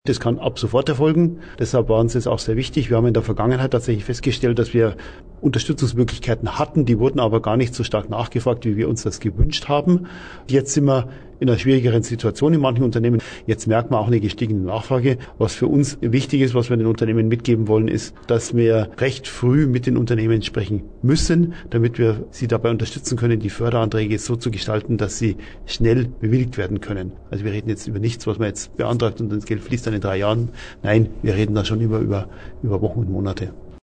Das kann ab sofort erfolgen. Deshalb war uns das auch sehr wichtig. Wir haben in der Vergangenheit tatsächlich festgestellt, dass wir Unterstützungsmöglichkeiten hatten. Die wurden aber gar nicht so stark nachgefragt, wie wir uns das gewünscht haben. Jetzt sind wir in einer schwierigeren Situation in manchen Unternehmen. Jetzt merkt man auch eine gestiegene Nachfrage. Was für uns wichtig ist, was wir den Unternehmen mitgeben wollen, ist, dass wir recht früh mit den Unternehmen sprechen müssen, damit wir sie dabei unterstützen können, die Förderanträge so zu gestalten, dass sie schnell bewilligt werden können. Also wir reden jetzt über nichts, was man jetzt beantragt und das Geld fließt dann in 3 Jahren. Nein, wir reden da schon über Wochen und Monate.